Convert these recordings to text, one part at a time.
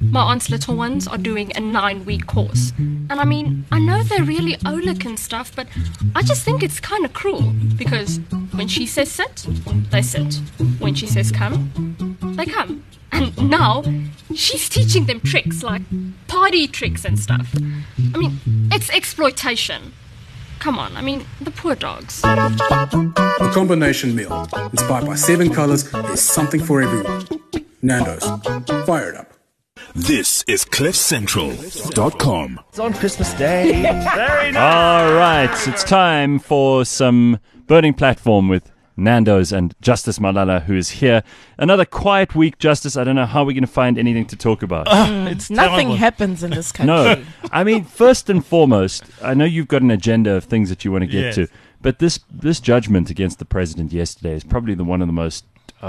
my aunt's little ones are doing a 9-week course. And I mean, I know they're really Olic and stuff, but I just think it's kind of cruel because when she says sit, they sit. When she says come, they come. And now she's teaching them tricks like party tricks and stuff. I mean, it's exploitation. Come on, I mean, the poor dogs. A combination meal inspired by 7 colors. There's something for everyone. Nando's. Fire it up. This is CliffCentral.com. It's on Christmas Day. Very nice. All right, it's time for some Burning Platform with Nando's and Justice Malala, who is here. Another quiet week, Justice. I don't know how we're going to find anything to talk about. It's Nothing terrible. happens in this country. No, I mean, first and foremost, I know you've got an agenda of things that you want to get Yes. to, but this judgment against the president yesterday is probably one of the most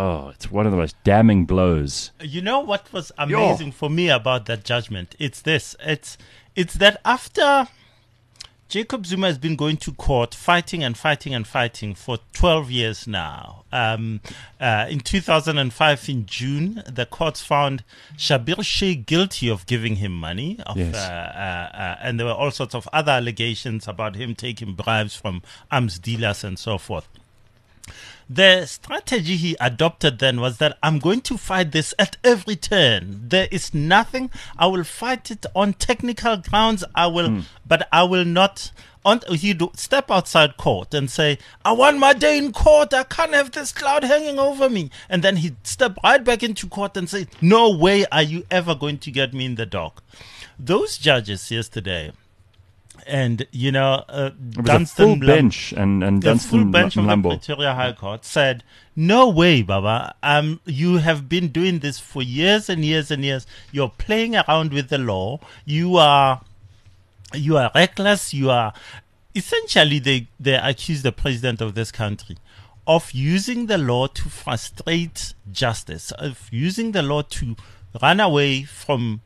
damning blows. You know what was amazing for me about that judgment? It's this. It's that after Jacob Zuma has been going to court, fighting for 12 years now. In 2005, in June, the courts found Schabir Shaik guilty of giving him money. And there were all sorts of other allegations about him taking bribes from arms dealers and so forth. The strategy he adopted then was that I'm going to fight this at every turn. There is nothing. I will fight it on technical grounds. But I will not. He'd step outside court and say, I want my day in court. I can't have this cloud hanging over me. And then he'd step right back into court and say, no way are you ever going to get me in the dock. Those judges yesterday, and It was a Dunstan full bench, and the full Dunstan bench of the Mlambo. Pretoria High Court said, no way, Baba. You have been doing this for years and years and years. You're playing around with the law. You are reckless. You are essentially they accuse the president of this country of using the law to frustrate justice, of using the law to run away from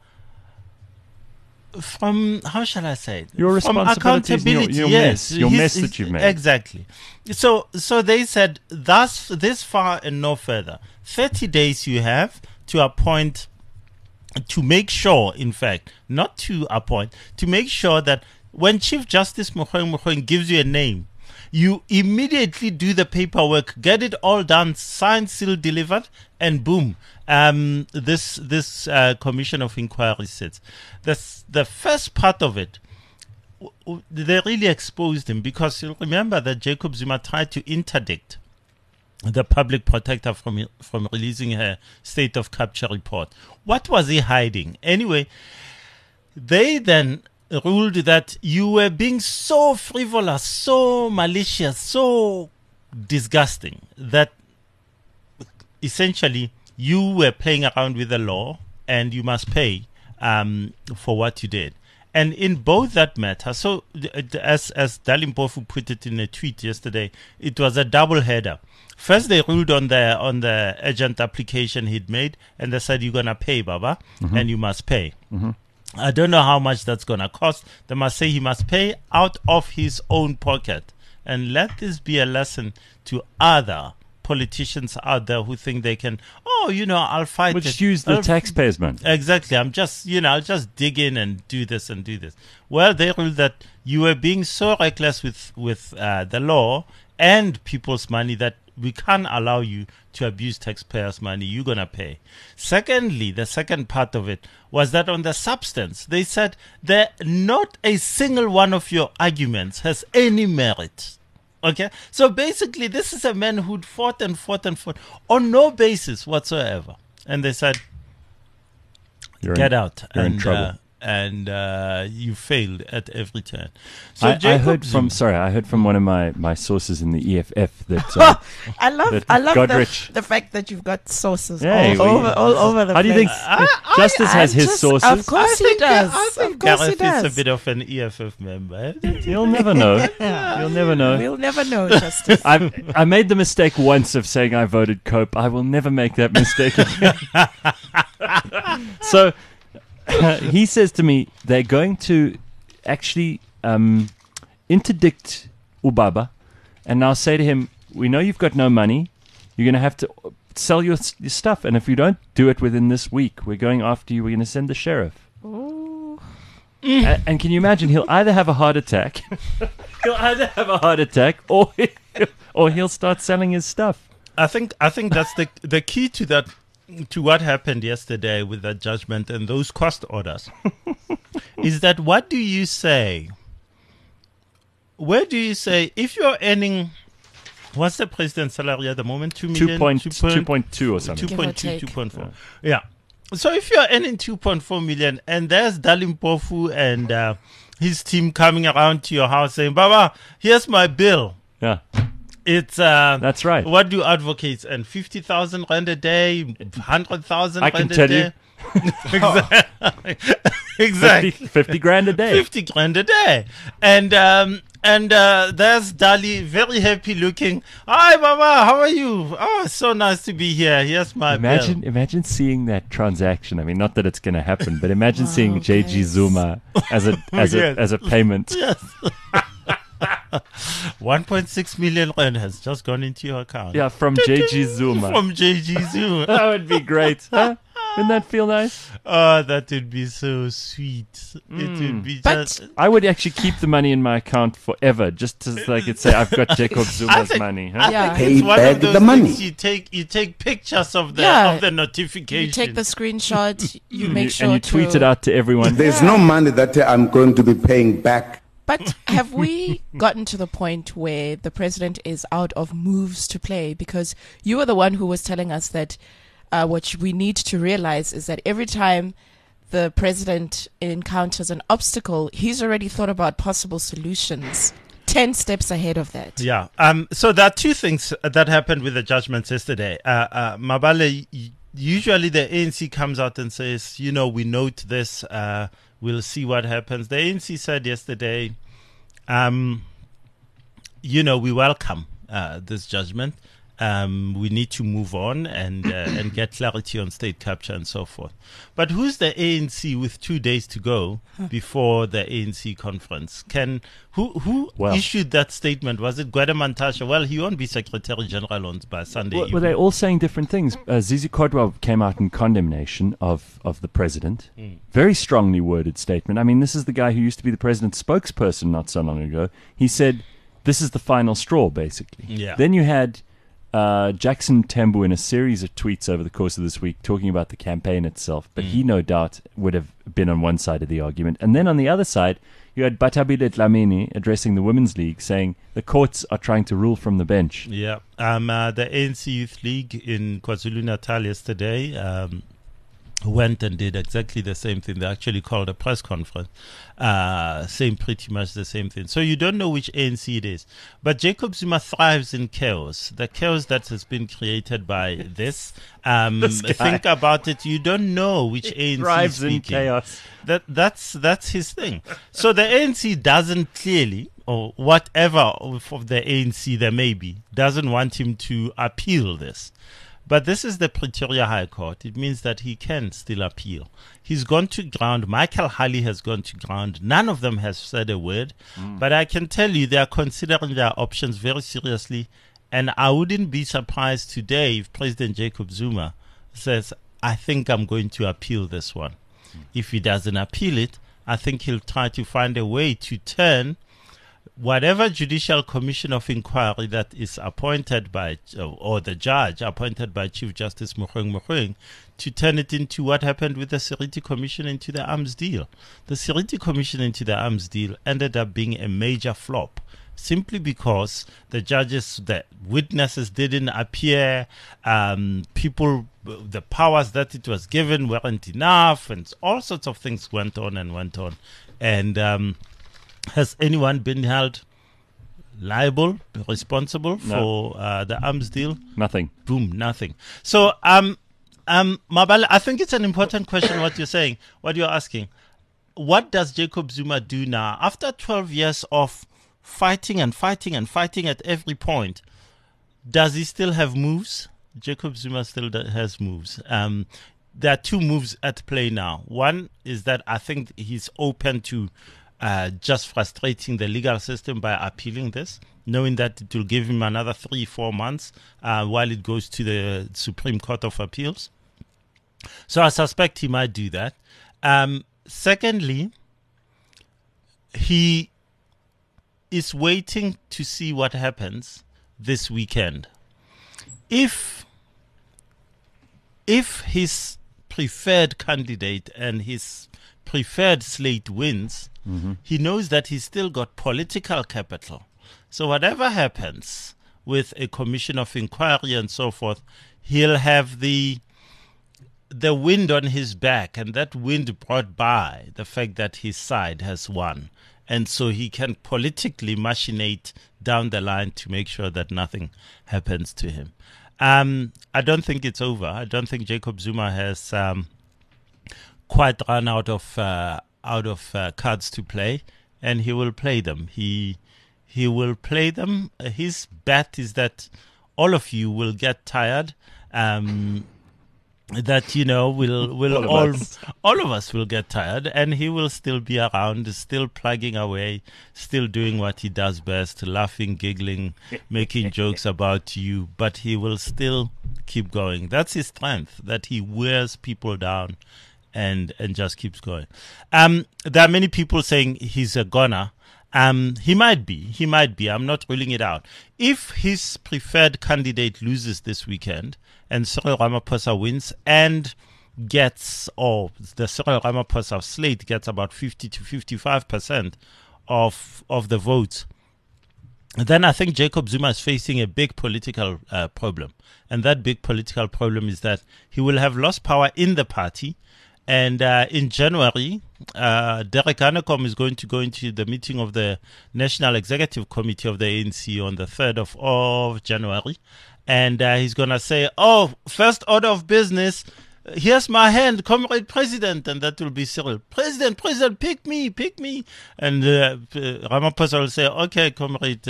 how shall I say it? Your From responsibilities, accountability. your Yes, mess that you've made. Exactly. So they said, thus this far and no further. 30 days you have to appoint, to make sure, in fact, not to appoint, to make sure that when Chief Justice Mogoeng gives you a name, you immediately do the paperwork, get it all done, signed, sealed, delivered, and boom, this commission of inquiry sits. The first part of it, they really exposed him, because you'll remember that Jacob Zuma tried to interdict the public protector from releasing her state of capture report. What was he hiding? Anyway, they then ruled that you were being so frivolous, so malicious, so disgusting that essentially you were playing around with the law and you must pay for what you did. And in both that matter, so as Dalimpofu put it in a tweet yesterday, it was a double header. First, they ruled on the urgent application he'd made, and they said, you're going to pay, Baba, and you must pay. I don't know how much that's going to cost. They must say he must pay out of his own pocket. And let this be a lesson to other politicians out there who think they can, I'll fight it. Which use the taxpayers' money. Exactly. I'll just dig in and do this and do this. Well, they ruled that you were being so reckless with the law and people's money that we can't allow you to abuse taxpayers' money. You're going to pay. Secondly, the second part of it was that on the substance, they said that not a single one of your arguments has any merit. Okay? So basically, this is a man who'd fought on no basis whatsoever. And they said, get out. You're in trouble. And you failed at every turn. So I heard from one of my sources in the EFF that I love Godrich, the fact that you've got sources Yeah, all over the place. How do you think Justice has his sources? Of course he does. I think Gareth is a bit of an EFF member. You'll never know. You'll never know. We'll never know, Justice. I made the mistake once of saying I voted Cope. I will never make that mistake again. So he says to me, they're going to actually interdict Ubaba and now say to him, we know you've got no money. You're going to have to sell your stuff. And if you don't do it within this week, we're going after you. We're going to send the sheriff. And can you imagine? He'll either have a heart attack, or he'll start selling his stuff. I think that's the key to that, to what happened yesterday with that judgment and those cost orders, is that what do you say? Where do you say if you're earning? What's the president's salary at the moment? 2 million, 2.2 or something. 2.2, 2.4. Yeah. So if you're earning 2.4 million, and there's Dalim Pofu and his team coming around to your house saying, "Baba, here's my bill." Yeah. It's that's right. What do advocates earn? 50,000 rand a day, 100,000 I rand can a tell day. you. Exactly. 50 grand a day. 50 grand a day. And there's Dali, very happy looking. Hi, Baba, how are you? Oh, it's so nice to be here. Here's my bill. Imagine seeing that transaction. I mean, not that it's going to happen, but imagine seeing JG Zuma as a payment. Yes. 1.6 million rand has just gone into your account. Yeah, from JG Zuma. From JG Zuma. That would be great. Huh? Wouldn't that feel nice? Oh, that would be so sweet. It would be just... I would actually keep the money in my account forever, just so I could say I've got Jacob Zuma's money. Huh? I think Pay it's one back of those the money. things you take pictures of the Yeah. of the notification. You take the screenshot, you make sure and you tweet it out to everyone. There's no money that I'm going to be paying back. But have we gotten to the point where the president is out of moves to play? Because you were the one who was telling us that what we need to realize is that every time the president encounters an obstacle, he's already thought about possible solutions 10 steps ahead of that. Yeah. So there are two things that happened with the judgments yesterday. Mabale, usually the ANC comes out and says, we note this, we'll see what happens. The ANC said yesterday, we welcome this judgment. We need to move on and get clarity on state capture and so forth. But who's the ANC with 2 days to go before the ANC conference? Who issued that statement? Was it Gwede Mantashe? Well, he won't be Secretary General by Sunday evening. Well, they're all saying different things. Zizi Kodwa came out in condemnation of the president. Very strongly worded statement. I mean, this is the guy who used to be the president's spokesperson not so long ago. He said, this is the final straw, basically. Yeah. Then you had Jackson Tembu in a series of tweets over the course of this week talking about the campaign itself, but he no doubt would have been on one side of the argument. And then on the other side, you had Batabile Dlamini addressing the Women's League, saying the courts are trying to rule from the bench. Yeah. The ANC Youth League in KwaZulu-Natal yesterday went and did exactly the same thing. They actually called a press conference, saying pretty much the same thing. So you don't know which ANC it is. But Jacob Zuma thrives in chaos. The chaos that has been created by this. Think about it. You don't know which ANC thrives is speaking. in chaos. That's his thing. So the ANC doesn't clearly, or whatever of the ANC there may be, doesn't want him to appeal this. But this is the Pretoria High Court. It means that he can still appeal. He's gone to ground. Michael Halley has gone to ground. None of them has said a word. But I can tell you they are considering their options very seriously. And I wouldn't be surprised today if President Jacob Zuma says, I think I'm going to appeal this one. If he doesn't appeal it, I think he'll try to find a way to turn whatever judicial commission of inquiry that is appointed by, or the judge appointed by Chief Justice Mogoeng, to turn it into what happened with the Seriti Commission into the arms deal. The Seriti Commission into the arms deal ended up being a major flop, simply because the witnesses didn't appear, the powers that it was given weren't enough, and all sorts of things went on. And has anyone been held liable, responsible for the arms deal? Nothing. Boom, nothing. So, Mabale, I think it's an important question what you're saying, what you're asking. What does Jacob Zuma do now? After 12 years of fighting at every point, does he still have moves? Jacob Zuma still has moves. There are two moves at play now. One is that I think he's open to just frustrating the legal system by appealing this. knowing that it will give him another 3-4 months while it goes to the Supreme Court of Appeals. So I suspect he might do that. Secondly, he is waiting to see what happens this weekend. If his preferred candidate and his preferred slate wins, he knows that he's still got political capital. So whatever happens with a commission of inquiry and so forth, he'll have the wind on his back, and that wind brought by the fact that his side has won. And so he can politically machinate down the line to make sure that nothing happens to him. I don't think it's over. I don't think Jacob Zuma has quite run out of cards to play, and he will play them. He will play them. His bet is that all of you will get tired. That all of us will get tired, and he will still be around, still plugging away, still doing what he does best, laughing, giggling, making jokes about you, but he will still keep going. That's his strength, that he wears people down and just keeps going. There are many people saying he's a goner. He might be. I'm not ruling it out. If his preferred candidate loses this weekend and Cyril Ramaphosa wins and gets, or the Cyril Ramaphosa slate gets about 50 to 55% of the votes, then I think Jacob Zuma is facing a big political problem. And that big political problem is that he will have lost power in the party. And in January, Derek Hanekom is going to go into the meeting of the National Executive Committee of the ANC on the 3rd of January. And he's going to say, first order of business, here's my hand, Comrade President. And that will be Cyril. President, pick me. And Ramaphosa will say, okay, Comrade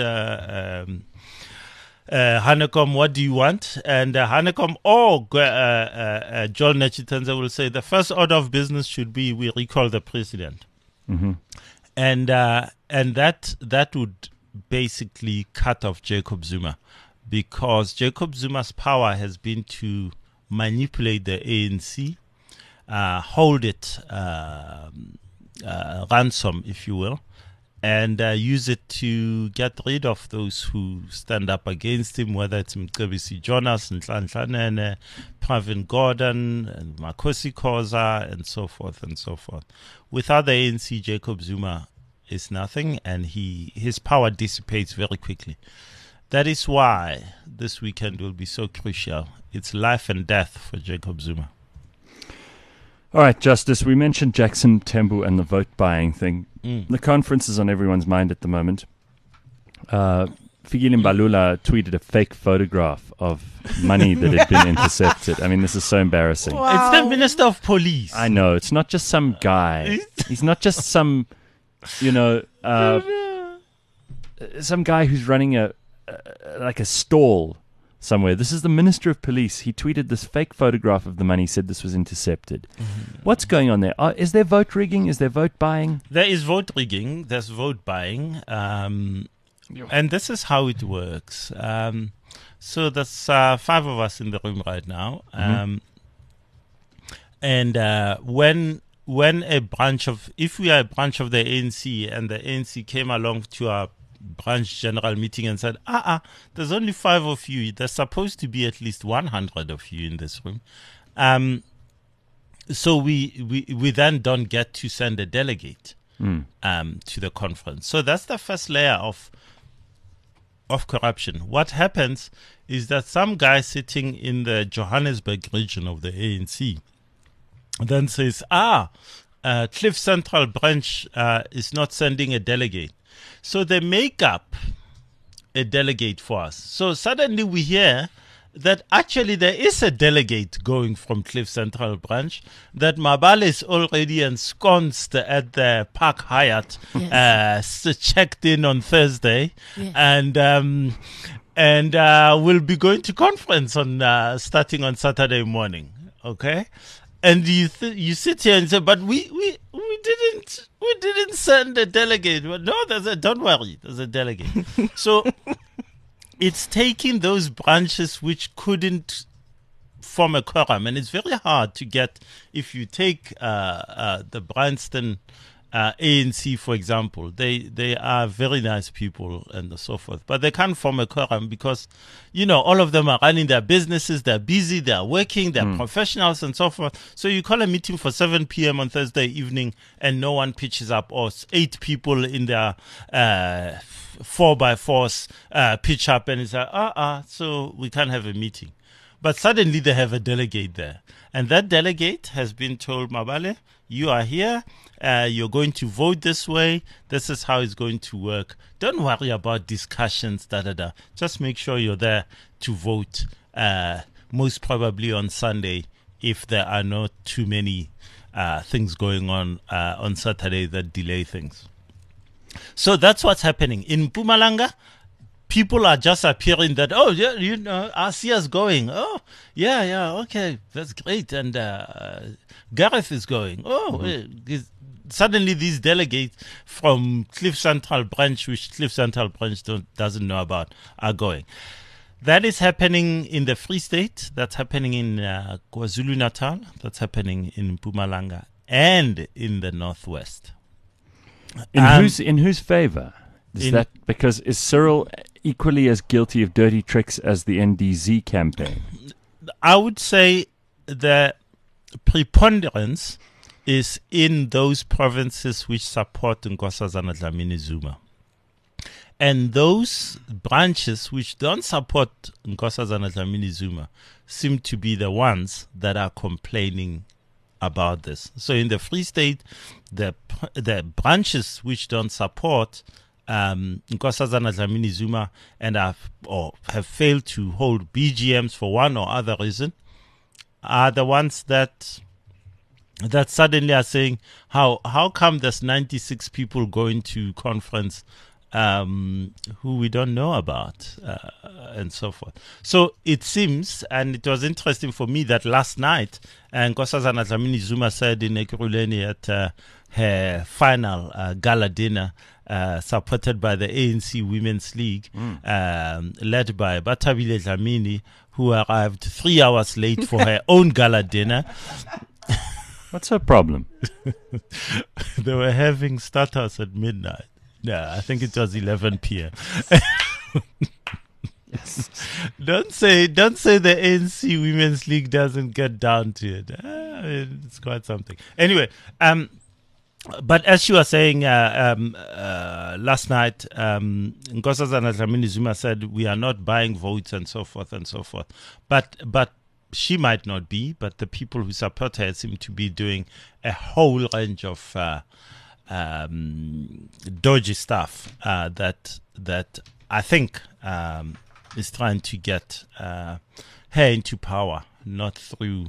Hanekom, what do you want? And Hanekom Joel Netshitenzhe will say the first order of business should be we recall the president. Mm-hmm. And that would basically cut off Jacob Zuma, because Jacob Zuma's power has been to manipulate the ANC, hold it ransom, if you will, and use it to get rid of those who stand up against him, whether it's Mcebisi Jonas, Nhlanhla, Pravin Gordhan, and Makosi Khoza, and so forth and so forth. Without the ANC, Jacob Zuma is nothing, and his power dissipates very quickly. That is why this weekend will be so crucial. It's life and death for Jacob Zuma. All right, Justice, we mentioned Jackson Tembu and the vote buying thing. The conference is on everyone's mind at the moment. Fikile Mbalula tweeted a fake photograph of money that had been intercepted. I mean, this is so embarrassing. Wow. It's the Minister of Police. I know. It's not just some guy. He's not just some, some guy who's running a stall somewhere. This is the Minister of Police. He tweeted this fake photograph of the money, said this was intercepted. Mm-hmm. What's going on there? Is there vote rigging? Is there vote buying? There is vote rigging. There's vote buying. And this is how it works. So there's 5 of us in the room right now. And when a branch of, if we are a branch of the ANC and the ANC came along to our branch general meeting and said, there's only 5 of you. There's supposed to be at least 100 of you in this room. So we then don't get to send a delegate to the conference. So that's the first layer of corruption. What happens is that some guy sitting in the Johannesburg region of the ANC then says, Cliff Central branch is not sending a delegate. So they make up a delegate for us. So suddenly we hear that actually there is a delegate going from Cliff Central branch, that Mabale is already ensconced at the Park Hyatt, checked in on Thursday, and will be going to conference on starting on Saturday morning. Okay? And you sit here and say, but we we didn't send a delegate. Well, no, don't worry, there's a delegate. So it's taking those branches which couldn't form a quorum, and it's very hard to get. If you take the Bryanston ANC, for example, they are very nice people and so forth, but they can't form a quorum because, all of them are running their businesses, they're busy, they're working, they're professionals and so forth. So you call a meeting for 7 p.m. on Thursday evening and no one pitches up, or 8 people in their 4x4s pitch up, and it's like, so we can't have a meeting. But suddenly they have a delegate there. And that delegate has been told, Mabale, you are here. You're going to vote this way. This is how it's going to work. Don't worry about discussions, Just make sure you're there to vote, most probably on Sunday, if there are not too many things going on Saturday that delay things. So that's what's happening. In Mpumalanga, people are just appearing that, Asia's going. Oh, yeah, okay, that's great. And Gareth is going. Suddenly these delegates from Cliff Central Branch, which Cliff Central Branch doesn't know about, are going. That is happening in the Free State. That's happening in KwaZulu-Natal. That's happening in Mpumalanga and in the Northwest. In whose favor? Is Cyril equally as guilty of dirty tricks as the NDZ campaign? I would say the preponderance is in those provinces which support Nkosazana Dlamini Zuma. And those branches which don't support Nkosazana Dlamini Zuma seem to be the ones that are complaining about this. So in the Free State, the branches which don't support Nkosazana Dlamini Zuma and have failed to hold BGMs for one or other reason are the ones that suddenly are saying, how come there's 96 people going to conference who we don't know about, and so forth. So it seems, and it was interesting for me that last night, Nkosazana Dlamini Zuma said in Ekurhuleni at her final gala dinner, supported by the ANC Women's League, led by Bathabile Dlamini, who arrived 3 hours late for her own gala dinner. What's her problem? They were having starters at midnight. Yeah, I think it was 11 p.m. Yes. Don't say the ANC Women's League doesn't get down to it. It's quite something. Anyway, but as you were saying last night, Nkosazana Dlamini Zuma said we are not buying votes and so forth and so forth. But she might not be, but the people who support her seem to be doing a whole range of dodgy stuff that I think is trying to get her into power, not through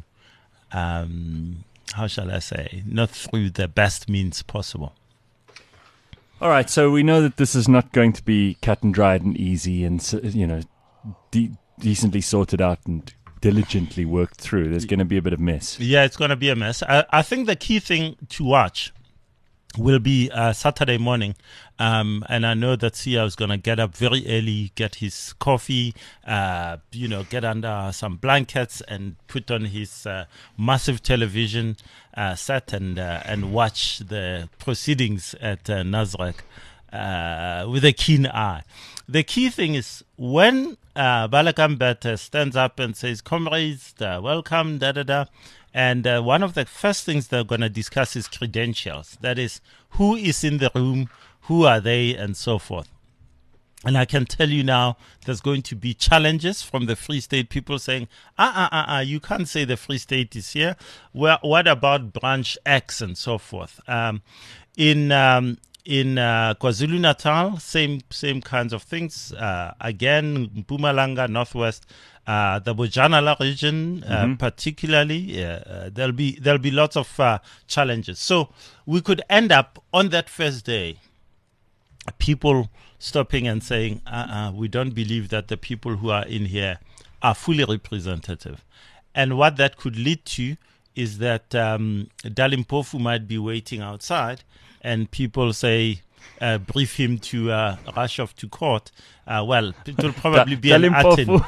how shall I say, not through the best means possible. All right, so we know that this is not going to be cut and dried and easy and decently sorted out and diligently worked through. There's going to be a bit of mess. Yeah, it's going to be a mess. I think the key thing to watch will be Saturday morning. And I know that Sia is going to get up very early, get his coffee, get under some blankets and put on his massive television set and watch the proceedings at Nasrec with a keen eye. The key thing is when Baleka Mbete stands up and says, comrades, welcome, and one of the first things they're going to discuss is credentials. That is, who is in the room, who are they, and so forth. And I can tell you now, there's going to be challenges from the Free State people saying, you can't say the Free State is here. Well, what about branch X and so forth? In KwaZulu-Natal, same kinds of things. Again, Mpumalanga, Northwest, the Bojanala region, particularly, there'll be lots of challenges. So we could end up on that first day, people stopping and saying, we don't believe that the people who are in here are fully representative. And what that could lead to is that Dalimpofu might be waiting outside, and people say, brief him to rush off to court. Well, it will probably be an Dalimpofu.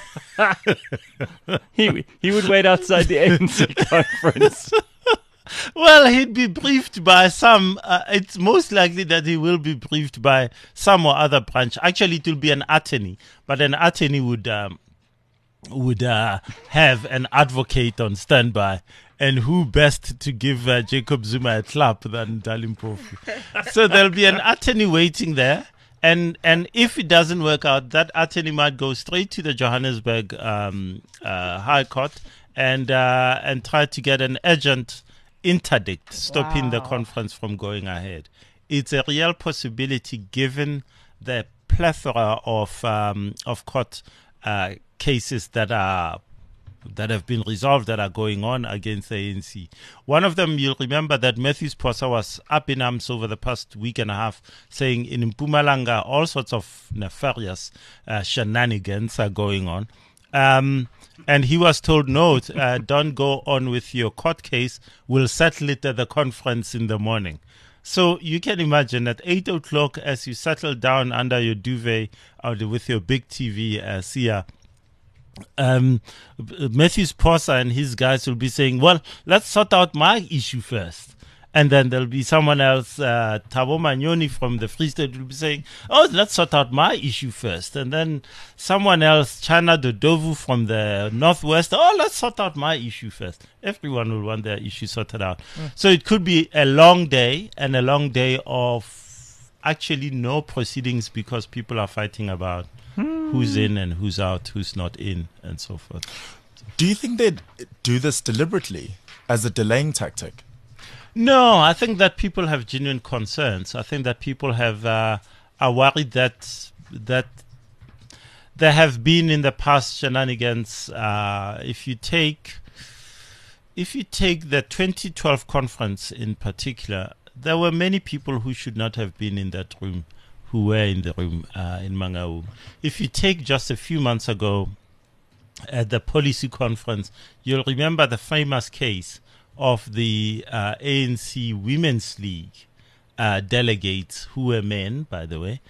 He would wait outside the ANC conference. Well, he'd be briefed by some. It's most likely that he will be briefed by some or other branch. Actually, it will be an attorney, but an attorney would have an advocate on standby. And who best to give Jacob Zuma a clap than Dalimpofu? So there'll be an attorney waiting there. And if it doesn't work out, that attorney might go straight to the Johannesburg High Court and try to get an urgent interdict stopping the conference from going ahead. It's a real possibility given the plethora of court cases that have been resolved that are going on against the ANC. One of them, you'll remember that Matthews Posa was up in arms over the past week and a half, saying in Mpumalanga all sorts of nefarious shenanigans are going on. And he was told, no, don't go on with your court case. We'll settle it at the conference in the morning. So you can imagine at 8 o'clock as you settle down under your duvet with your big TV, Sia, Matthews Posa and his guys will be saying, well, let's sort out my issue first. And then there'll be someone else, Thabo Manyoni from the Free State will be saying, oh, let's sort out my issue first. And then someone else, Chana Dodovu from the Northwest, oh, let's sort out my issue first. Everyone will want their issue sorted out. So it could be a long day, and a long day of actually no proceedings because people are fighting about who's in and who's out, who's not in, and so forth. Do you think they'd do this deliberately as a delaying tactic? No, I think that people have genuine concerns. I think that people are worried that there have been in the past shenanigans. If you take the 2012 conference in particular, there were many people who should not have been in that room, who were in the room in Mangaung. If you take just a few months ago at the policy conference, you'll remember the famous case of the ANC Women's League delegates, who were men, by the way.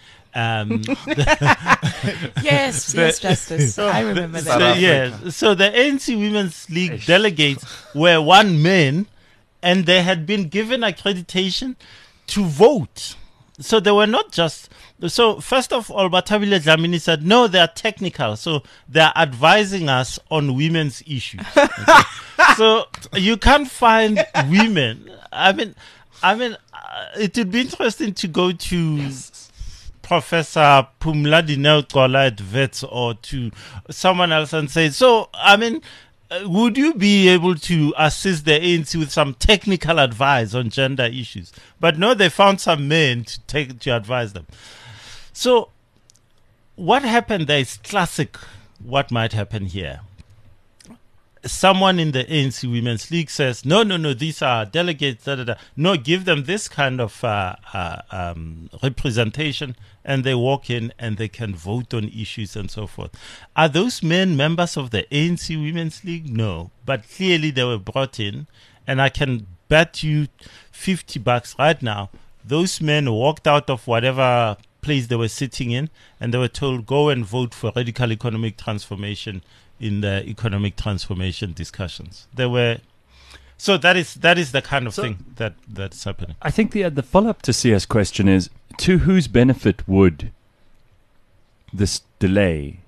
Yes, Justice. I remember that. So the ANC Women's League delegates were one man, and they had been given accreditation to vote. So they were not just... So first of all, Batabile Dlamini said, no, they are technical. So they are advising us on women's issues. Okay? So you can't find women. I mean, it would be interesting to go to Professor Pumladi Nelkola at Wits or to someone else and say, so, I mean, would you be able to assist the ANC with some technical advice on gender issues? But no, they found some men to advise them. So what happened there is classic what might happen here. Someone in the ANC Women's League says, no, these are delegates, No, give them this kind of representation, and they walk in and they can vote on issues and so forth. Are those men members of the ANC Women's League? No, but clearly they were brought in, and I can bet you $50 right now, those men walked out of whatever place they were sitting in, and they were told, go and vote for radical economic transformation in the economic transformation discussions. So that is the kind of thing that's happening. I think the follow-up to Sia's question is, to whose benefit would this delay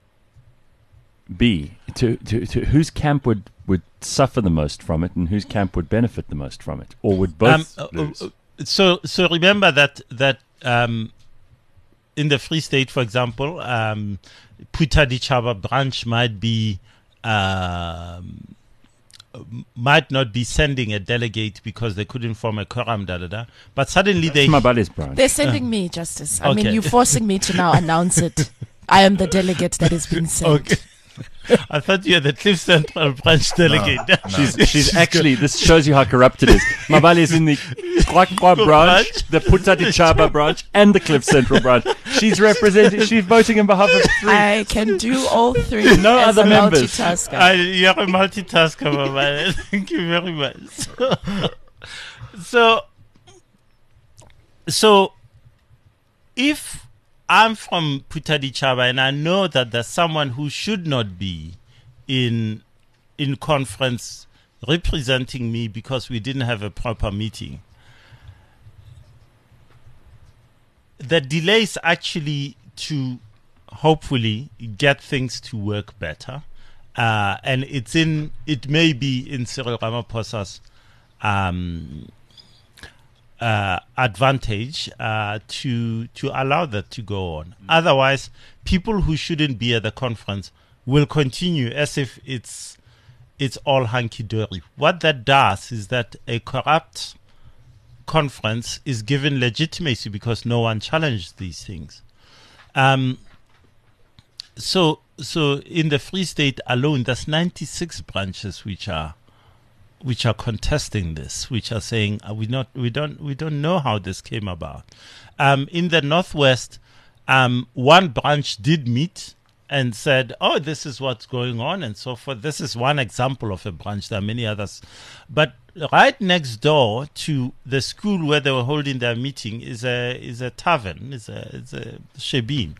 be? To whose camp would suffer the most from it, and whose camp would benefit the most from it? Or would both lose? So remember that in the Free State, for example, Puta Dichaba branch might not be sending a delegate because they couldn't form a quorum, but suddenly they're sending me, Justice. I mean, you're forcing me to now announce it. I am the delegate that is being sent. Okay. I thought you were the Cliff Central branch delegate. She's actually, this shows you how corrupt it is. Mabali is in the Kwakwa branch, the Putadichaba branch, and the Cliff Central branch. She's voting on behalf of 3. I can do all 3. No as other a members. multitasker. You're a multitasker, Mabali. Thank you very much. So if I'm from Putadichaba and I know that there's someone who should not be in conference representing me because we didn't have a proper meeting, the delay is actually to hopefully get things to work better, and it may be in Cyril Ramaphosa's advantage to allow that to go on. Otherwise, people who shouldn't be at the conference will continue as if it's all hunky-dory. What that does is that a corrupt conference is given legitimacy because no one challenged these things. So in the Free State alone, there's 96 branches which are contesting this, which are saying we don't know how this came about. In the Northwest, one branch did meet and said, "Oh, this is what's going on," and so forth. This is one example of a branch. There are many others, but right next door to the school where they were holding their meeting is a tavern, is a shebeen,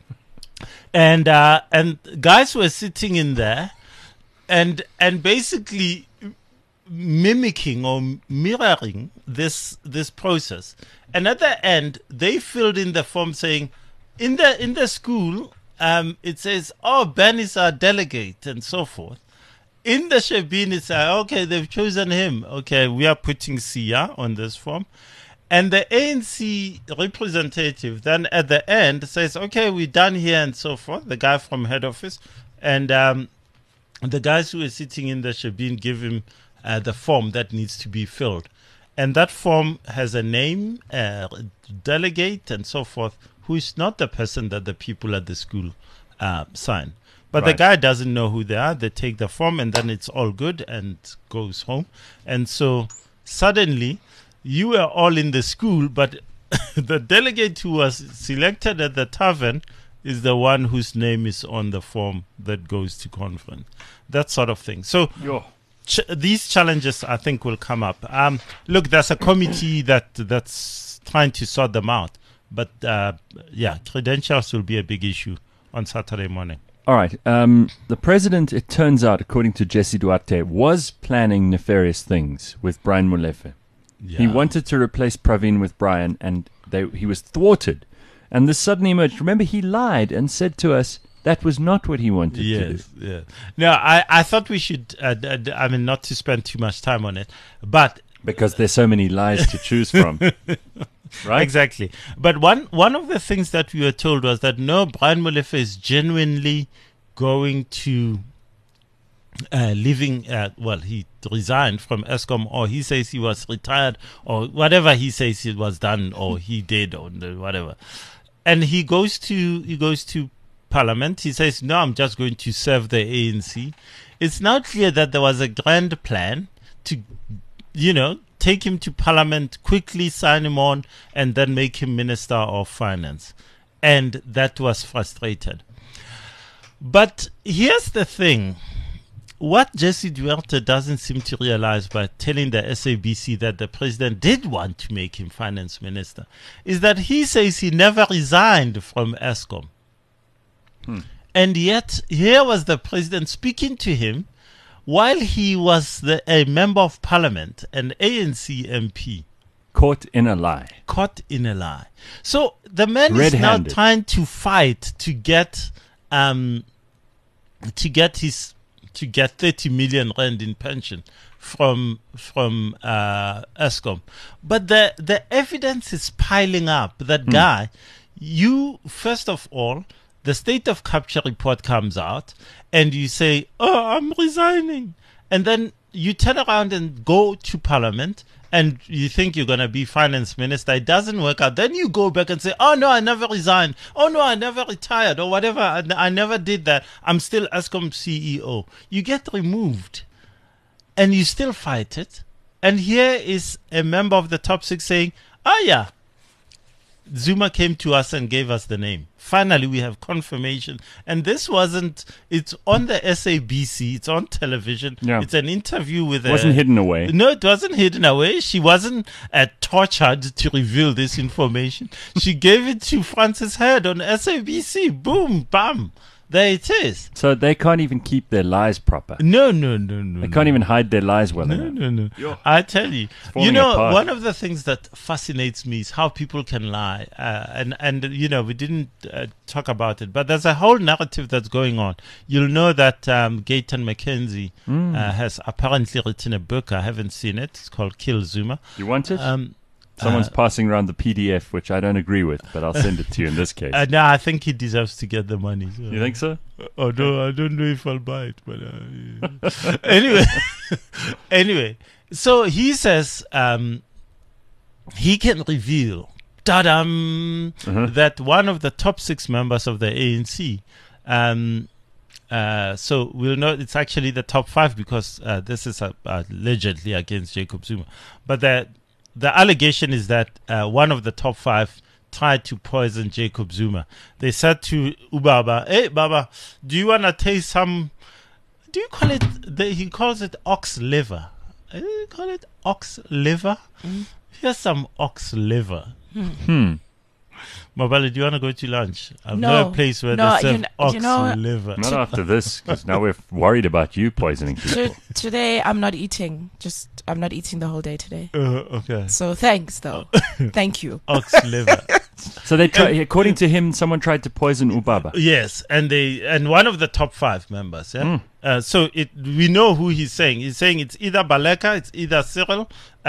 and guys were sitting in there, and basically mimicking or mirroring this process. And at the end, they filled in the form saying, in the school, it says, "Oh, Ben is our delegate," and so forth. In the Shebeen, it's okay, they've chosen him. Okay, we are putting Sia on this form. And the ANC representative then at the end says, "Okay, we're done here," and so forth. The guy from head office. And the guys who are sitting in the Shebeen give him the form that needs to be filled. And that form has a name, delegate, and so forth, who is not the person that the people at the school sign. But the guy doesn't know who they are. They take the form, and then it's all good and goes home. And so suddenly, you were all in the school, but the delegate who was selected at the tavern is the one whose name is on the form that goes to conference. That sort of thing. So these challenges, I think, will come up. Look, there's a committee that's trying to sort them out. But, credentials will be a big issue on Saturday morning. All right. The president, it turns out, according to Jesse Duarte, was planning nefarious things with Brian Molefe. Yeah. He wanted to replace Pravin with Brian, and he was thwarted. And this suddenly emerged. Remember, he lied and said to us that was not what he wanted to do. Yeah. No, I thought we should, not to spend too much time on it, but... Because there's so many lies to choose from. Right? Exactly. But one of the things that we were told was that no, Brian Molefe is genuinely going to he resigned from Eskom, or he says he was retired, or whatever he says it was done, or he did, or whatever. And he goes to Parliament. He says, "No, I'm just going to serve the ANC." It's now clear that there was a grand plan to, take him to Parliament, quickly sign him on, and then make him Minister of Finance. And that was frustrated. But here's the thing. What Jesse Duarte doesn't seem to realize by telling the SABC that the president did want to make him finance minister is that he says he never resigned from Eskom. And yet, here was the president speaking to him while he was a member of parliament, an ANC MP. Caught in a lie. So the man is now trying to fight to get 30 million rand in pension from Eskom. But the evidence is piling up. That guy, first of all, the state of capture report comes out and you say, "Oh, I'm resigning." And then you turn around and go to Parliament and you think you're going to be finance minister, it doesn't work out. Then you go back and say, oh no, I never resigned. Oh no, I never retired or whatever. I never did that. I'm still Eskom CEO. You get removed and you still fight it. And here is a member of the top 6 saying, oh yeah, Zuma came to us and gave us the name. Finally, we have confirmation. And this wasn't, it's on the SABC, it's on television. Yeah. It's an interview with It wasn't hidden away. No, it wasn't hidden away. She wasn't tortured to reveal this information. She gave it to Francis Head on SABC. Boom, bam. There it is. So they can't even keep their lies proper. No. They can't even hide their lies well enough. No. I tell you. falling You know, apart. one of the things that fascinates me is how people can lie. And you know, we didn't talk about it, but there's a whole narrative that's going on. You'll know that Gayton McKenzie has apparently written a book. I haven't seen it. It's called Kill Zuma. You want it? Someone's passing around the PDF, which I don't agree with, but I'll send it to you in this case. No, I think he deserves to get the money. So. You think so? Oh no, I don't know if I'll buy it, but anyway. So he says he can reveal, that one of the top 6 members of the ANC. So we'll know it's actually the top 5 because this is allegedly against Jacob Zuma, but the allegation is that one of the top 5 tried to poison Jacob Zuma. They said to Ubaba, "Hey, Baba, do you want to taste some? Do you call it? He calls it ox liver. Do you call it ox liver? Here's some ox liver. Mabala, do you want to go to lunch? I know a place where they serve ox liver. Not after this, because now we're worried about you poisoning people. Today, I'm not eating. I'm not eating the whole day today. Okay. So thanks, though. Thank you. Ox liver. So they according to him, someone tried to poison Ubaba. Yes, and one of the top 5 members. Yeah. So we know who he's saying. He's saying it's either Baleka, it's either Cyril,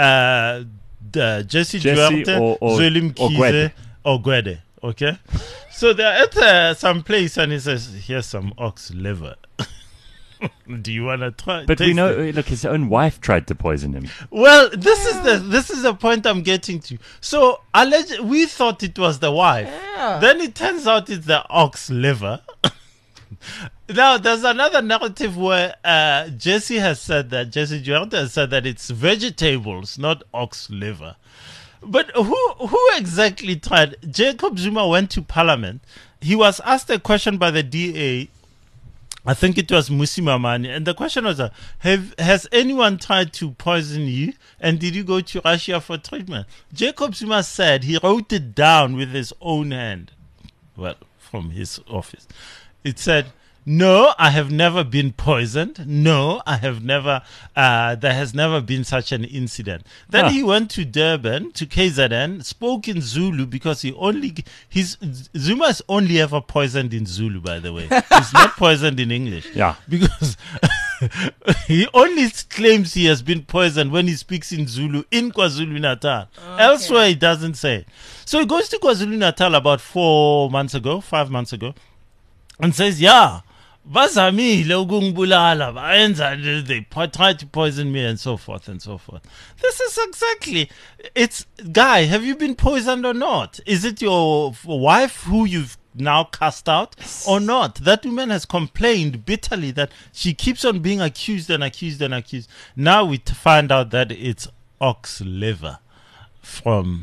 Jesse Duarte, or Zweli Mkhize, or Gwede. Okay. So they're at some place, and he says, "Here's some ox liver. Do you want to try?" But we know, look, his own wife tried to poison him. Well, this is the point I'm getting to. So we thought it was the wife. Yeah. Then it turns out it's the ox liver. Now, there's another narrative where Jesse Duarte has said that it's vegetables, not ox liver. But who exactly tried? Jacob Zuma went to Parliament. He was asked a question by the DA. I think it was Musi Mamani, and the question was, has anyone tried to poison you, and did you go to Russia for treatment? Jacob Zuma said he wrote it down with his own hand, well, from his office. It said, "No, I have never been poisoned. No, I have never, there has never been such an incident." Then he went to Durban, to KZN, spoke in Zulu because Zuma is only ever poisoned in Zulu, by the way. He's not poisoned in English. Yeah. Because he only claims he has been poisoned when he speaks in Zulu in KwaZulu-Natal. Okay. Elsewhere, he doesn't say it. So he goes to KwaZulu-Natal about 5 months ago, and says, "Yeah, bazamile ukungibulala bayenza, they tried to poison me," and so forth and so forth. This is exactly, it's, guy, have you been poisoned or not? Is it your wife who you've now cast out or not? That woman has complained bitterly that she keeps on being accused and accused and accused. Now we find out that it's ox liver from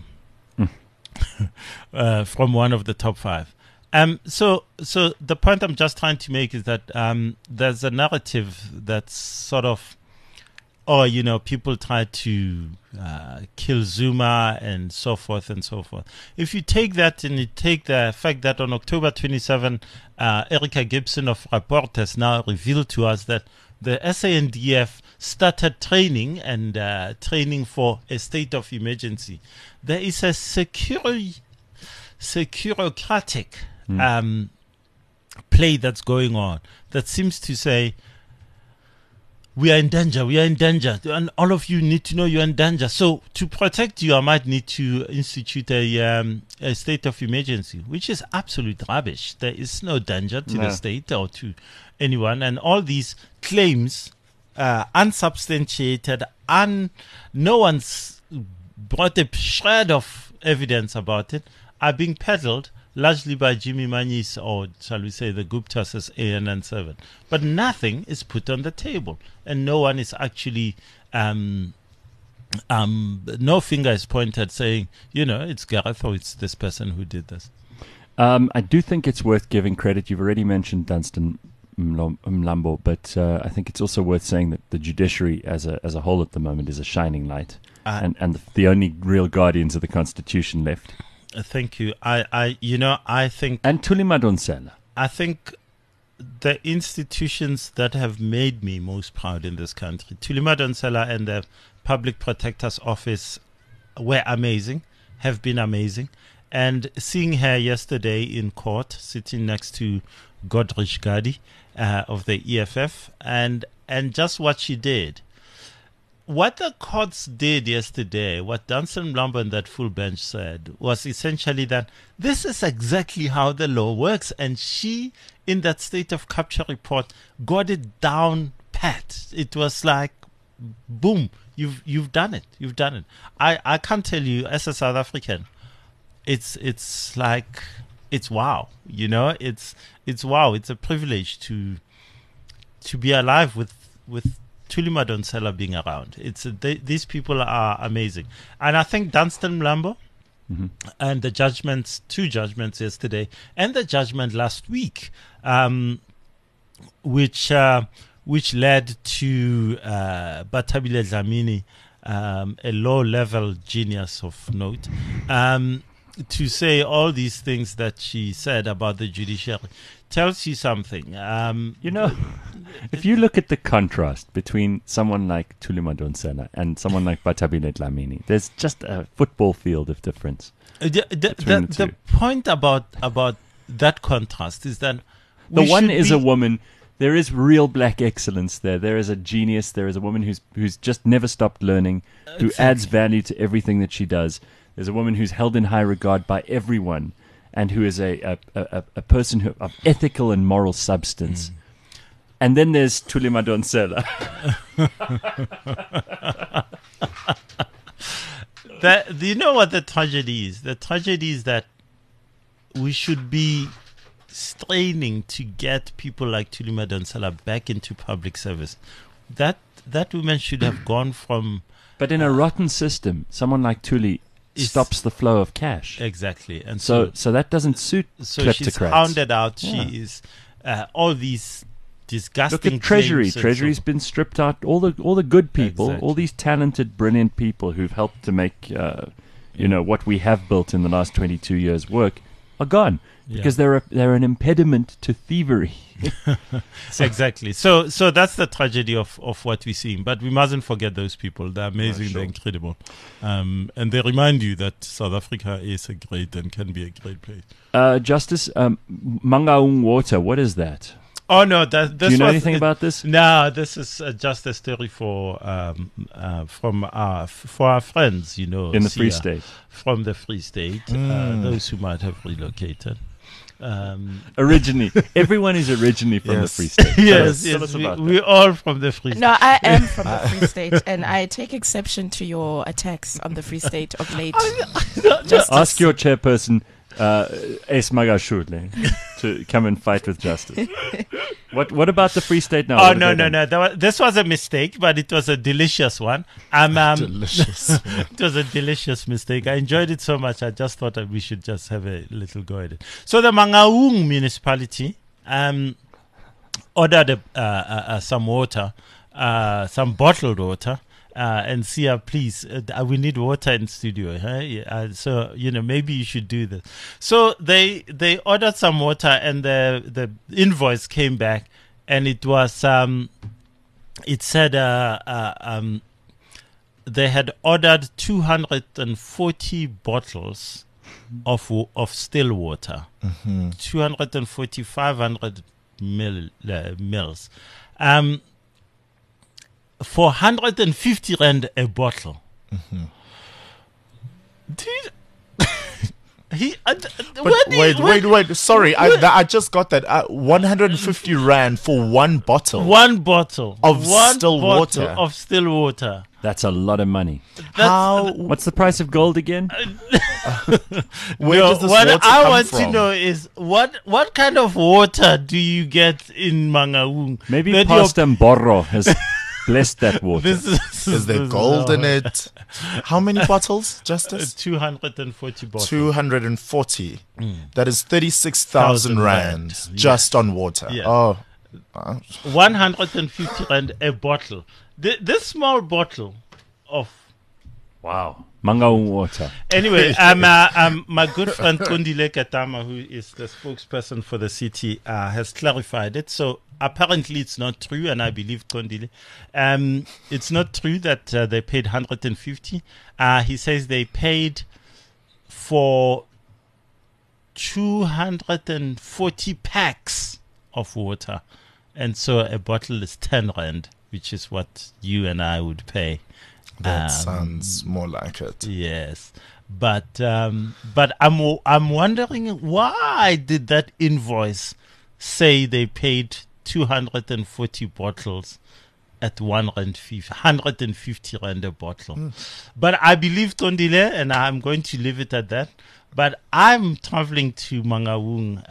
one of the top 5. So the point I'm just trying to make is that there's a narrative that's sort of, people try to kill Zuma and so forth and so forth. If you take that and you take the fact that on October 27, Erica Gibson of Rapport has now revealed to us that the SANDF started training for a state of emergency. There is a securocratic play that's going on that seems to say, we are in danger, and all of you need to know you're in danger. So to protect you, I might need to institute a state of emergency, which is absolute rubbish. There is no danger to the state or to anyone, and all these claims, unsubstantiated, no one's brought a shred of evidence about it are being peddled largely by Jimmy Manyis, or shall we say the Guptas as ANN7. But nothing is put on the table, and no one is actually, no finger is pointed saying, it's Gareth or it's this person who did this. I do think it's worth giving credit. You've already mentioned Dunstan Mlambo, but I think it's also worth saying that the judiciary as a whole at the moment is a shining light, and the only real guardians of the Constitution left. Thank you. I think... And Thuli Madonsela. I think the institutions that have made me most proud in this country, Thuli Madonsela and the Public Protector's Office were amazing, have been amazing. And seeing her yesterday in court, sitting next to Godrich Gadi of the EFF, and just what she did. What the courts did yesterday, what Dunstan Mlambo and that full bench said, was essentially that this is exactly how the law works. And she, in that state of capture report, got it down pat. It was like, boom, you've done it. You've done it. I can't tell you, as a South African, it's like, it's wow. It's wow. It's a privilege to be alive with Thuli Madonsela being around. These people are amazing. And I think Dunstan Mlambo and the two judgments yesterday and the judgment last week, which led to Bathabile Dlamini, a low-level genius of note, to say all these things that she said about the judiciary, tells you something. If you look at the contrast between someone like Thuli Madonsela and someone like Bathabile Dlamini, there's just a football field of difference. The point about that contrast is that the one is a woman. There is real black excellence there. There is a genius. There is a woman who's just never stopped learning, who adds value to everything that she does. There's a woman who's held in high regard by everyone, and who is a person of ethical and moral substance. And then there's Thuli Madonsela. You know what the tragedy is? The tragedy is that we should be straining to get people like Thuli Madonsela back into public service. That woman should have gone from... But in a rotten system, someone like Thuli stops the flow of cash. Exactly. And so that doesn't suit kleptocrats. She's hounded out. Yeah. She is all these disgusting... Look at Treasury. claims. Treasury's been stripped out. All the good people, Exactly. all these talented, brilliant people who've helped to make what we have built in the last 22 years work are gone. Because they're an impediment to thievery. Exactly. So that's the tragedy of what we're seeing. But we mustn't forget those people. They're amazing. Sure. They're incredible. And they remind you that South Africa is a great and can be a great place. Justice, Mangaung water, what is that? Oh, no. Do you know anything about this? No, this is just a story for our friends, in the Free Sia, State. From the Free State, those who might have relocated. Originally, everyone is originally from the Free State. Yes, Tell us about we're all from the Free State. No, I am from the Free State, and I take exception to your attacks on the Free State of late. Ask your chairperson, Es Magashule, to come and fight with Justice. What about the Free State now? Oh, no. This was a mistake, but it was a delicious one. Delicious. It was a delicious mistake. I enjoyed it so much, I just thought that we should just have a little go at it. So the Mangaung municipality ordered some water, some bottled water, and Sia, please, we need water in studio. So, maybe you should do this. So they ordered some water, and the invoice came back, and it was, it said they had ordered 240 bottles of still water, 240, 500 mils. For 150 rand a bottle. Dude, Wait. Sorry, I just got that. 150 rand for one bottle. One bottle Of still water. Of still water. That's a lot of money. How? What's the price of gold again? Where No, does this what water I come want from? to know is what kind of water do you get in Mangaung? Maybe That you're- Pastor Mborro has blessed that water. Is there gold in it? How many bottles, Justice? 240 bottles. 240. That is 36,000 rand Yes. just on water. Yeah. Oh, 150 rand a bottle. This small bottle of. Wow. Mangaung water. Anyway, my good friend Kondile Katama, who is the spokesperson for the city, has clarified it. So apparently it's not true, and I believe Kondile. It's not true that they paid 150. He says they paid for 240 packs of water. And so a bottle is 10 rand, which is what you and I would pay. that sounds more like it. Yes, but I'm wondering, why did that invoice say they paid 240 bottles at 150 rand a bottle? But I believe Tondile, and I'm going to leave it at that. But I'm traveling to Mangaung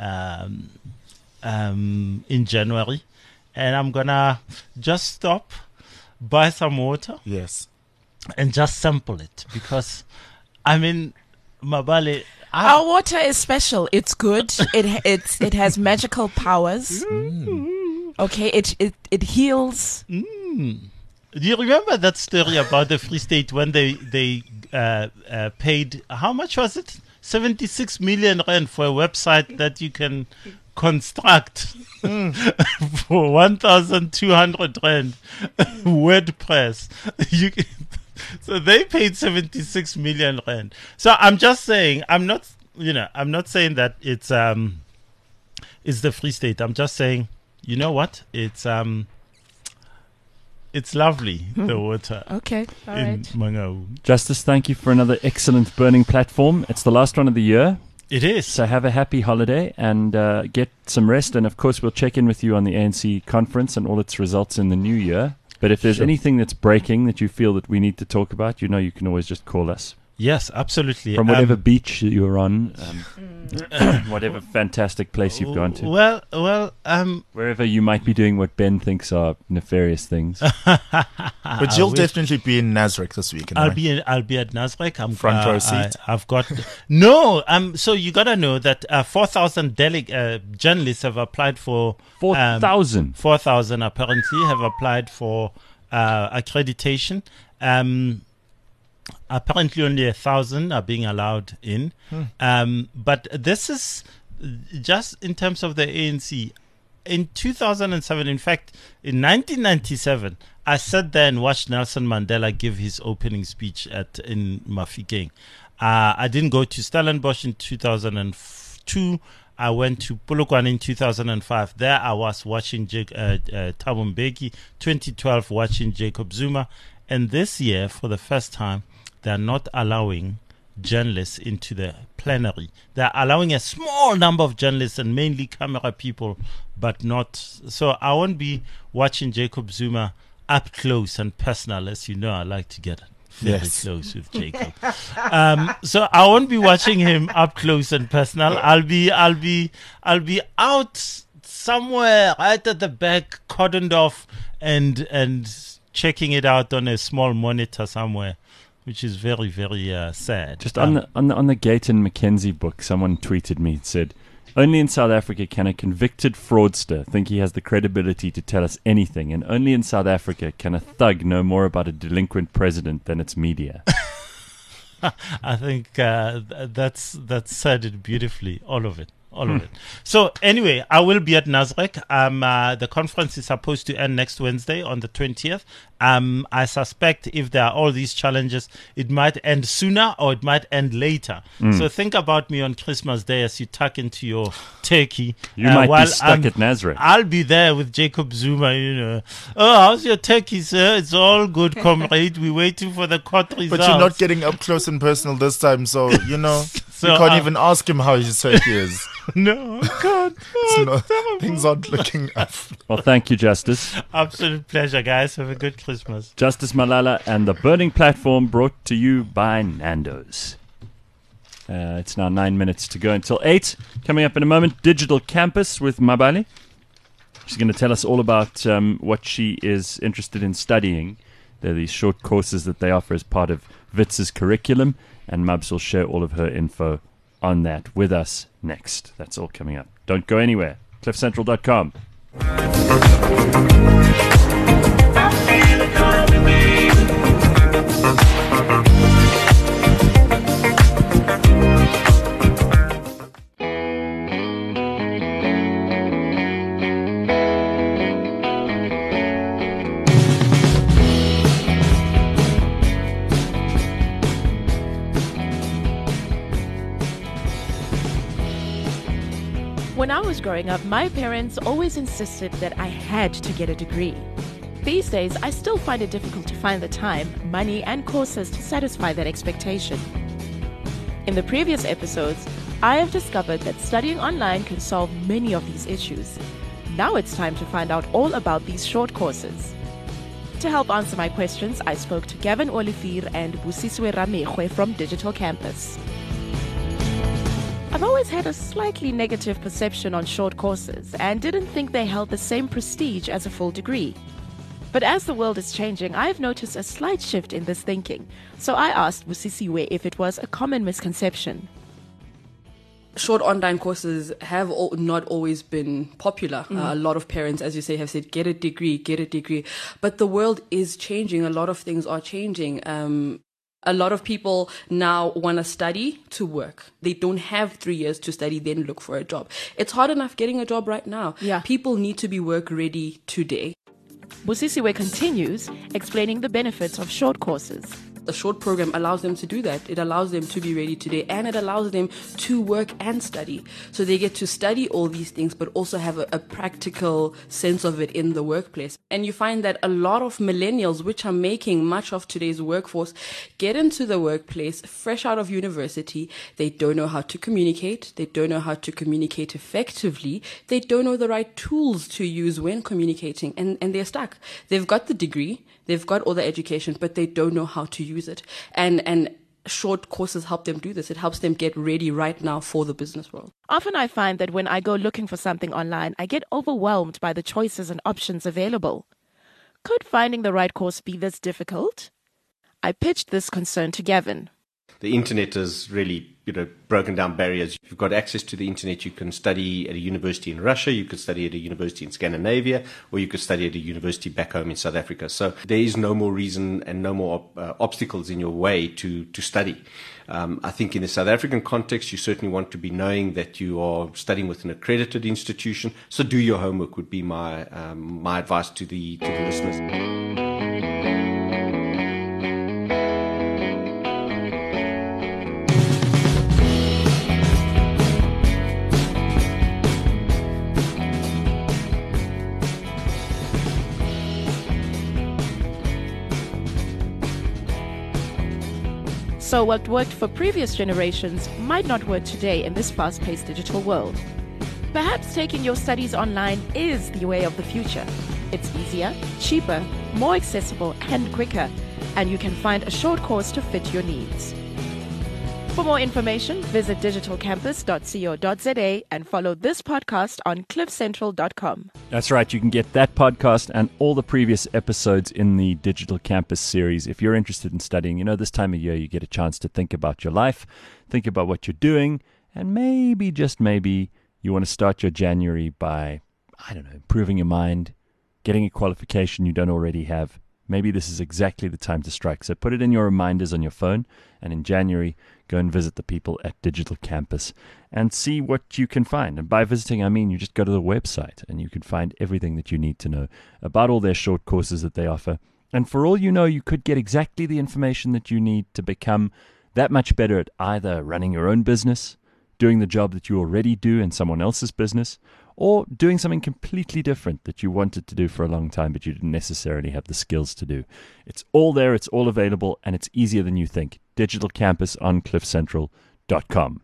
in January, and I'm gonna just stop, buy some water, Yes. and just sample it, because I mean, Mabale, Our water is special. It's good. It has magical powers. Okay, it heals. do you remember that story about the Free State when they paid, how much was it, 76 million rand for a website that you can construct for 1,200 rand WordPress? So they paid 76 million rand. So I'm just saying, I'm not saying that it's the Free State. I'm just saying, you know what? It's lovely, the water Okay, all in right. Mangaung. Justice, thank you for another excellent burning platform. It's the last one of the year, It is. so have a happy holiday and get some rest. And of course, we'll check in with you on the ANC conference and all its results in the new year. But if there's anything that's breaking that you feel that we need to talk about, you know you can always just call us. Yes, absolutely. From whatever beach you're on, whatever fantastic place you've gone to. Well, Wherever you might be doing what Ben thinks are nefarious things. But you'll definitely be in Nasrec this weekend. I'll right? be at Nasrec. I'm Front row seat. I've got no. So you gotta know that 4,000 journalists have applied for 4,000. 4,000 apparently have applied for accreditation. Apparently, only 1,000 are being allowed in. But this is just in terms of the ANC. In 2007, in fact, in 1997, I sat there and watched Nelson Mandela give his opening speech in Mafikeng. I didn't go to Stellenbosch in 2002. I went to Polokwane in 2005. There I was watching Thabo Mbeki. 2012, watching Jacob Zuma. And this year, for the first time, they're not allowing journalists into the plenary. They're allowing a small number of journalists and mainly camera people, but not. So I won't be watching Jacob Zuma up close and personal. As you know, I like to get very close with Jacob. So I won't be watching him up close and personal. I'll be out somewhere right at the back, cordoned off, and checking it out on a small monitor somewhere, which is very, very sad. Just on the Gayton McKenzie book, someone tweeted me and said, only in South Africa can a convicted fraudster think he has the credibility to tell us anything, and only in South Africa can a thug know more about a delinquent president than its media. I think that's said it beautifully, all of it. So anyway, I will be at Nasrec. The conference is supposed to end next Wednesday on the 20th. I suspect if there are all these challenges, it might end sooner or it might end later. So think about me on Christmas Day as you tuck into your turkey. You might while be stuck at Nasrec. I'll be there with Jacob Zuma, Oh, how's your turkey, sir? It's all good, comrade. We're waiting for the court results. But you're not getting up close and personal this time, so, you can't even ask him how his turkey is. No, God. Things aren't looking up. Well, thank you, Justice. Absolute pleasure, guys. Have a good Christmas. Justice Malala and the Burning Platform, brought to you by Nando's. It's now 9 minutes to go until 8. Coming up in a moment, Digital Campus with Mabali. She's going to tell us all about what she is interested in studying. There are these short courses that they offer as part of WITS's curriculum, and Mabs will share all of her info on that with us next. That's all coming up. Don't go anywhere. CliffCentral.com. When I was growing up, my parents always insisted that I had to get a degree. These days, I still find it difficult to find the time, money, and courses to satisfy that expectation. In the previous episodes, I have discovered that studying online can solve many of these issues. Now it's time to find out all about these short courses. To help answer my questions, I spoke to Gavin Olivier and Busiswe Ramekwe from Digital Campus. I've always had a slightly negative perception on short courses and didn't think they held the same prestige as a full degree. But as the world is changing, I've noticed a slight shift in this thinking. So I asked Busisiwe if it was a common misconception. Short online courses have not always been popular. A lot of parents, as you say, have said, get a degree. But the world is changing. A lot of things are changing. A lot of people now want to study to work. They don't have 3 years to study, then look for a job. It's hard enough getting a job right now. Yeah. People need to be work ready today. Busisiwe continues, explaining the benefits of short courses. A short program allows them to do that. It allows them to be ready today, and it allows them to work and study. So they get to study all these things, but also have a practical sense of it in the workplace. And you find that a lot of millennials, which are making much of today's workforce, get into the workplace fresh out of university. They don't know how to communicate. They don't know how to communicate effectively. They don't know the right tools to use when communicating, and they're stuck. They've got the degree. They've got all the education, but they don't know how to use it. And short courses help them do this. It helps them get ready right now for the business world. Often I find that when I go looking for something online, I get overwhelmed by the choices and options available. Could finding the right course be this difficult? I pitched this concern to Gavin. The internet has really, broken down barriers. You've got access to the internet. You can study at a university in Russia, you could study at a university in Scandinavia, or you could study at a university back home in South Africa. So there is no more reason and no more obstacles in your way to study. I think in the South African context, you certainly want to be knowing that you are studying with an accredited institution. So do your homework would be my advice to the listeners. So what worked for previous generations might not work today in this fast-paced digital world. Perhaps taking your studies online is the way of the future. It's easier, cheaper, more accessible and quicker, and you can find a short course to fit your needs. For more information, visit digitalcampus.co.za and follow this podcast on cliffcentral.com. That's right. You can get that podcast and all the previous episodes in the Digital Campus series. If you're interested in studying, this time of year you get a chance to think about your life, think about what you're doing, and maybe, just maybe, you want to start your January by, improving your mind, getting a qualification you don't already have. Maybe this is exactly the time to strike. So put it in your reminders on your phone, and in January, go and visit the people at Digital Campus and see what you can find. And by visiting, I mean you just go to the website and you can find everything that you need to know about all their short courses that they offer. And for all you know, you could get exactly the information that you need to become that much better at either running your own business, doing the job that you already do in someone else's business, or doing something completely different that you wanted to do for a long time but you didn't necessarily have the skills to do. It's all there, it's all available, and it's easier than you think. Digital Campus on cliffcentral.com.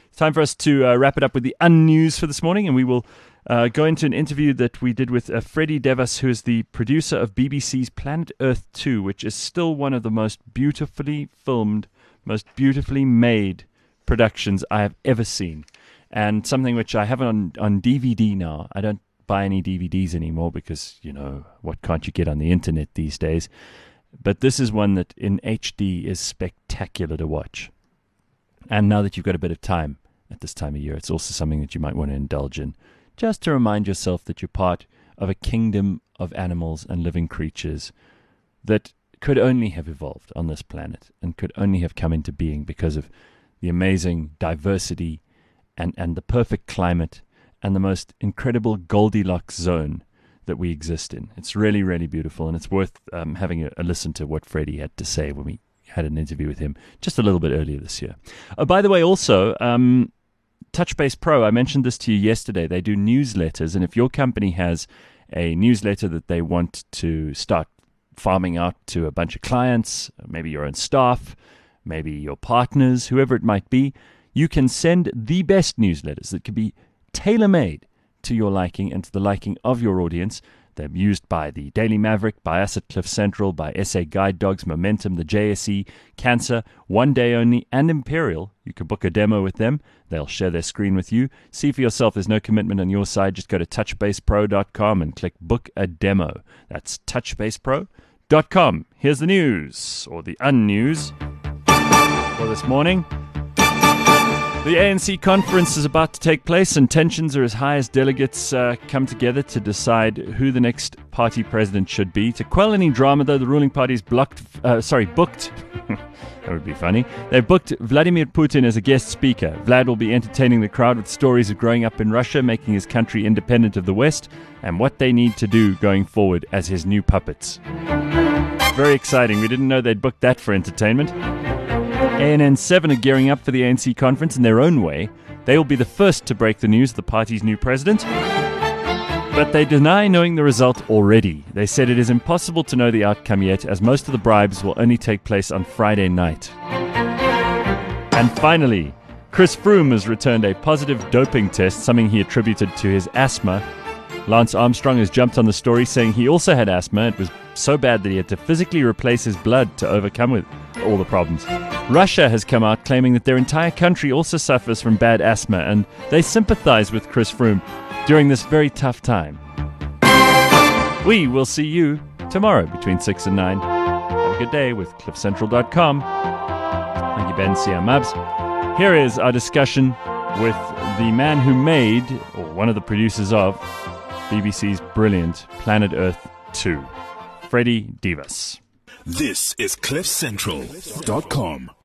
It's time for us to wrap it up with the unnews for this morning, and we will go into an interview that we did with Freddie Devas, who is the producer of BBC's Planet Earth 2, which is still one of the most beautifully filmed, most beautifully made productions I have ever seen, and something which I have on DVD now. I don't buy any DVDs anymore because, what can't you get on the internet these days? But this is one that in HD is spectacular to watch. And now that you've got a bit of time at this time of year, it's also something that you might want to indulge in, just to remind yourself that you're part of a kingdom of animals and living creatures that could only have evolved on this planet and could only have come into being because of the amazing diversity and the perfect climate and the most incredible Goldilocks zone that we exist in. It's really, really beautiful, and it's worth having a listen to what Freddie had to say when we had an interview with him just a little bit earlier this year. By the way, also, Touchbase Pro, I mentioned this to you yesterday. They do newsletters, and if your company has a newsletter that they want to start farming out to a bunch of clients, maybe your own staff, maybe your partners, whoever it might be, you can send the best newsletters that could be tailor-made to your liking and to the liking of your audience. They're used by the Daily Maverick, by us at Cliff Central, by SA Guide Dogs, Momentum, the JSE, Cancer, One Day Only, and Imperial. You can book a demo with them. They'll share their screen with you. See for yourself. There's no commitment on your side. Just go to touchbasepro.com and click book a demo. That's touchbasepro.com. Here's the news, or the unnews, for this morning. The ANC conference is about to take place, and tensions are as high as delegates come together to decide who the next party president should be. To quell any drama, though, the ruling party's booked. That would be funny. They've booked Vladimir Putin as a guest speaker. Vlad will be entertaining the crowd with stories of growing up in Russia, making his country independent of the West, and what they need to do going forward as his new puppets. Very exciting. We didn't know they'd booked that for entertainment. ANN7 are gearing up for the ANC conference in their own way. They will be the first to break the news of the party's new president. But they deny knowing the result already. They said it is impossible to know the outcome yet, as most of the bribes will only take place on Friday night. And finally, Chris Froome has returned a positive doping test, something he attributed to his asthma. Lance Armstrong has jumped on the story, saying he also had asthma. It was so bad that he had to physically replace his blood to overcome with all the problems. Russia has come out claiming that their entire country also suffers from bad asthma, and they sympathize with Chris Froome during this very tough time. We will see you tomorrow between 6 and 9. Have a good day with CliffCentral.com. Thank you, Ben Siamabs. Here is our discussion with the man who made, or one of the producers of, BBC's brilliant Planet Earth 2, Freddie Devas. This is CliffCentral.com.